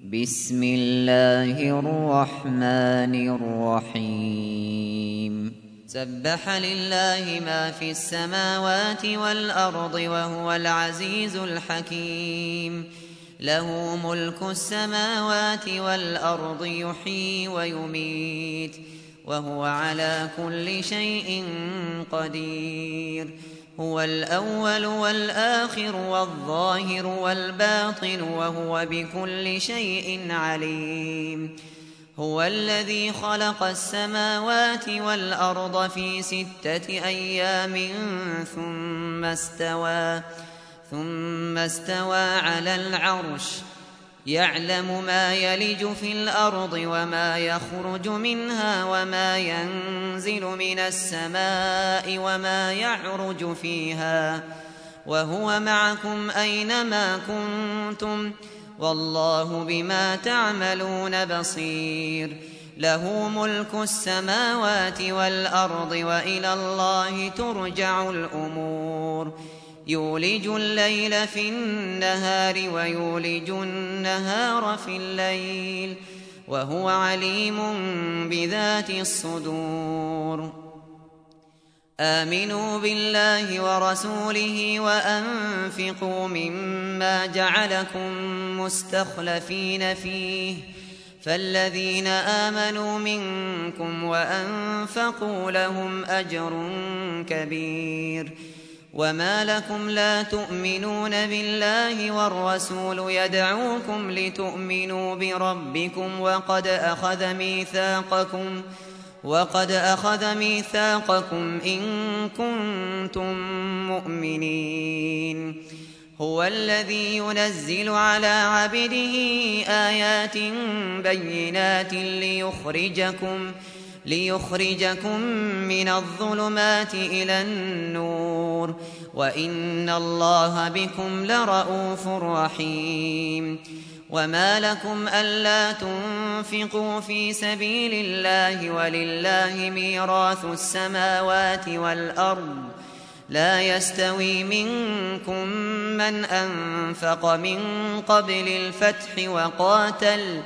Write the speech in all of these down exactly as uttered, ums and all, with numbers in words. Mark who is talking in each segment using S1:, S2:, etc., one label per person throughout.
S1: بسم الله الرحمن الرحيم سبح لله ما في السماوات والأرض وهو العزيز الحكيم له ملك السماوات والأرض يحيي ويميت وهو على كل شيء قدير هو الأول والآخر والظاهر والباطن وهو بكل شيء عليم هو الذي خلق السماوات والأرض في ستة أيام ثم استوى ثم استوى على العرش يعلم ما يلج في الأرض وما يخرج منها وما ينزل من السماء وما يعرج فيها وهو معكم أينما كنتم والله بما تعملون بصير له ملك السماوات والأرض وإلى الله ترجع الأمور يولج الليل في النهار ويولج النهار في الليل وهو عليم بذات الصدور آمنوا بالله ورسوله وأنفقوا مما جعلكم مستخلفين فيه فالذين آمنوا منكم وأنفقوا لهم أجر كبير وما لكم لا تؤمنون بالله والرسول يدعوكم لتؤمنوا بربكم وقد أخذ ميثاقكم وقد أخذ ميثاقكم إن كنتم مؤمنين هو الذي ينزل على عبده آيات بينات ليخرجكم ليخرجكم من الظلمات إلى النور وإن الله بكم لرءوف رحيم وما لكم ألا تنفقوا في سبيل الله ولله ميراث السماوات والأرض لا يستوي منكم من أنفق من قبل الفتح وقاتل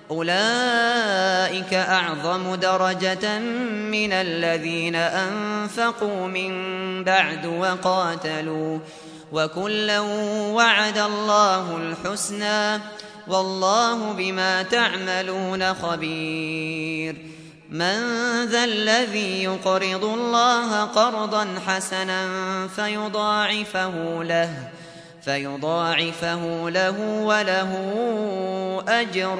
S1: أولئك أعظم درجة من الذين أنفقوا من بعد وقاتلوا وكلا وعد الله الحسنى والله بما تعملون خبير من ذا الذي يقرض الله قرضا حسنا فيضاعفه له فيضاعفه له وله أجر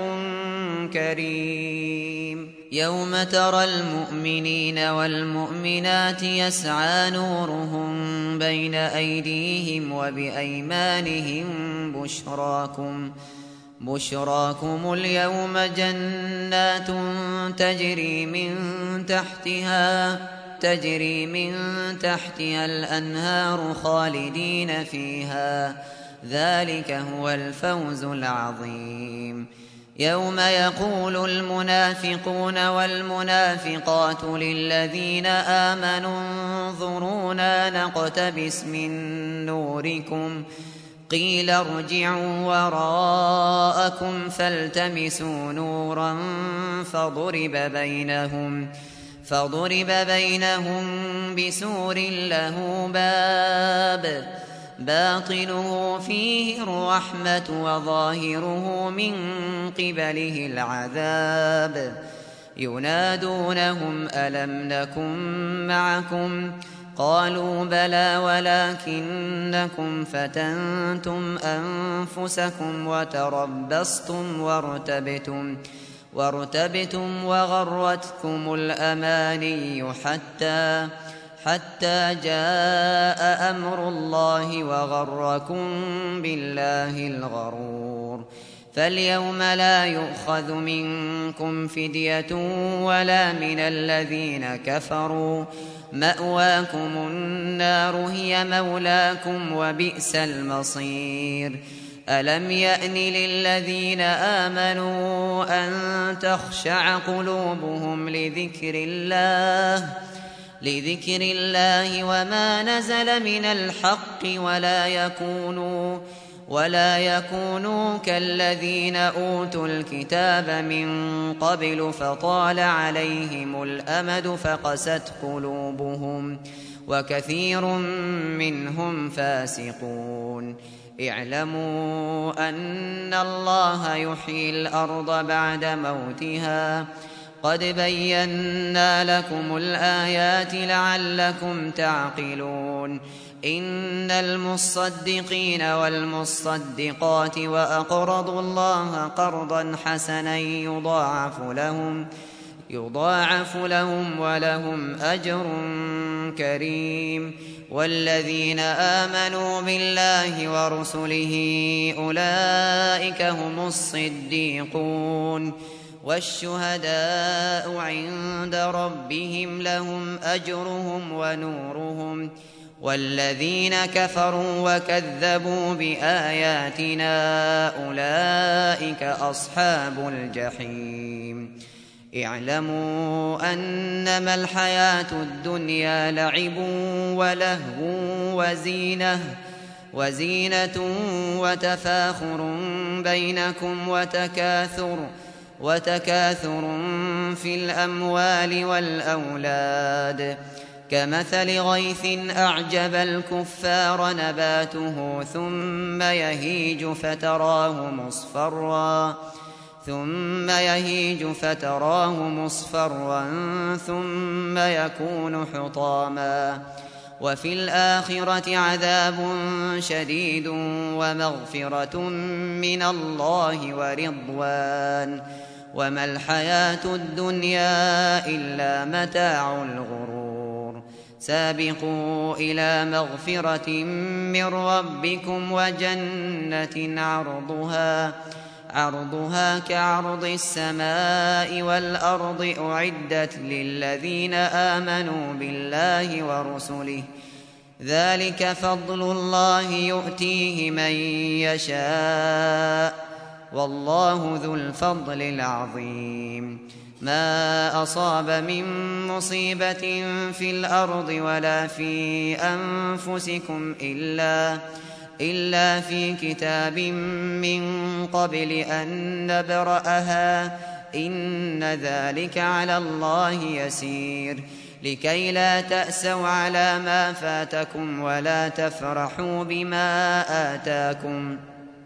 S1: كريم يوم ترى المؤمنين والمؤمنات يسعى نورهم بين أيديهم وبأيمانهم بشراكم بشراكم اليوم جنات تجري من تحتها تجري من تحتها الأنهار خالدين فيها ذلك هو الفوز العظيم يوم يقول المنافقون والمنافقات للذين آمنوا انظرونا نقتبس من نوركم قيل ارجعوا وراءكم فالتمسوا نورا فضرب بينهم فضرب بينهم بسور له باب باطنه فيه الرحمة وظاهره من قبله العذاب ينادونهم ألم نكن معكم قالوا بلى ولكنكم فتنتم أنفسكم وتربصتم وارتبتم وارتبتم وغرتكم الأماني حتى حتى جاء أمر الله وغركم بالله الغرور فاليوم لا يؤخذ منكم فدية ولا من الذين كفروا مأواكم النار هي مولاكم وبئس المصير ألم يأن للذين آمنوا أن تخشع قلوبهم لذكر الله لذكر الله وما نزل من الحق ولا يكونوا ولا يكونوا كالذين أوتوا الكتاب من قبل فطال عليهم الأمد فقست قلوبهم وكثير منهم فاسقون. اعلموا أن الله يحيي الأرض بعد موتها قد بينا لكم الآيات لعلكم تعقلون. إن المصدقين والمصدقات وأقرضوا الله قرضا حسنا يضاعف لهم يضاعف لهم ولهم أجر كريم. والذين آمنوا بالله ورسله أولئك هم الصديقون والشهداء عند ربهم لهم أجرهم ونورهم. والذين كفروا وكذبوا بآياتنا أولئك أصحاب الجحيم. اعلموا أنما الحياة الدنيا لعب ولهو وزينة وزينة وتفاخر بينكم وتكاثر وتكاثر في الأموال والأولاد كمثل غيث أعجب الكفار نباته ثم يهيج فتراه مصفرا ثم يهيج فتراه مصفرا ثم يكون حطاما وفي الآخرة عذاب شديد ومغفرة من الله ورضوان وما الحياة الدنيا إلا متاع الغرور. سابقوا إلى مغفرة من ربكم وجنة عرضها عرضها كعرض السماء والأرض أعدت للذين آمنوا بالله ورسله ذلك فضل الله يؤتيه من يشاء والله ذو الفضل العظيم. ما أصاب من مصيبة في الأرض ولا في أنفسكم إلا إلا في كتاب من قبل أن نبرأها إن ذلك على الله يسير. لكي لا تأسوا على ما فاتكم ولا تفرحوا بما آتاكم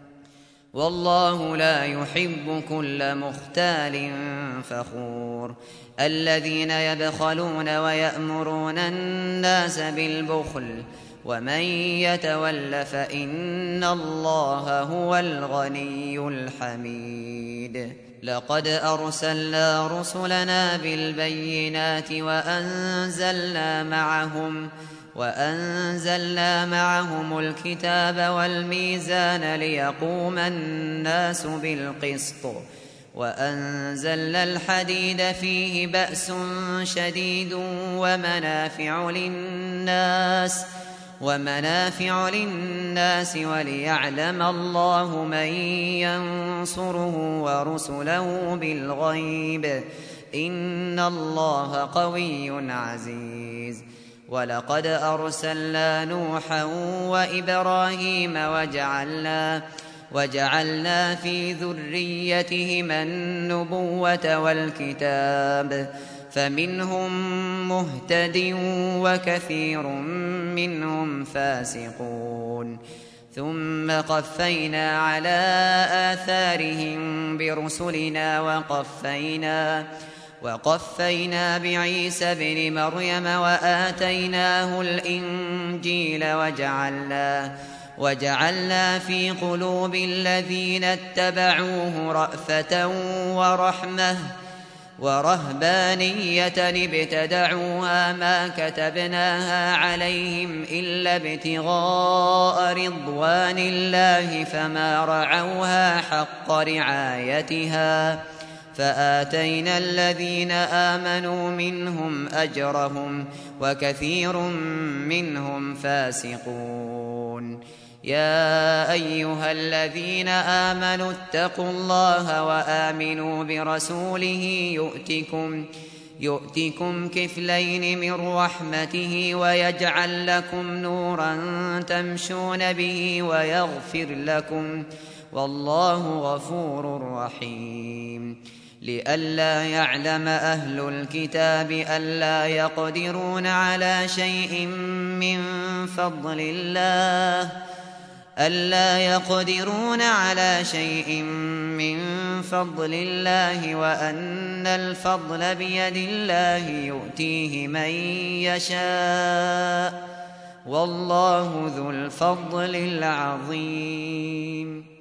S1: والله لا يحب كل مختال فخور. الذين يبخلون ويأمرون الناس بالبخل ومن يتول فإن الله هو الغني الحميد. لقد أرسلنا رسلنا بالبينات وأنزلنا معهم وأنزلنا معهم الكتاب والميزان ليقوم الناس بالقسط وأنزلنا الحديد فيه بأس شديد ومنافع للناس ومنافع للناس وليعلم الله من ينصره ورسله بالغيب إن الله قوي عزيز. ولقد أرسلنا نوحا وإبراهيم وجعلنا وجعلنا في ذريتهما النبوة والكتاب فمنهم مهتد وكثير منهم فاسقون. ثم قفينا على آثارهم برسلنا وقفينا وقفينا بعيسى ابن مريم وآتيناه الإنجيل وجعلنا وجعلنا في قلوب الذين اتبعوه رأفة ورحمة ورهبانية ابتدعوها ما كتبناها عليهم إلا ابتغاء رضوان الله فما رعوها حق رعايتها فآتينا الذين آمنوا منهم أجرهم وكثير منهم فاسقون. يا أيها الذين آمنوا اتقوا الله وآمنوا برسوله يؤتكم يؤتكم كفلين من رحمته ويجعل لكم نورا تمشون به ويغفر لكم والله غفور رحيم لئلا يعلم أهل الكتاب ألا يقدرون على شيء من فضل الله ألا يقدرون على شيء من فضل الله وأن الفضل بيد الله يؤتيه من يشاء والله ذو الفضل العظيم.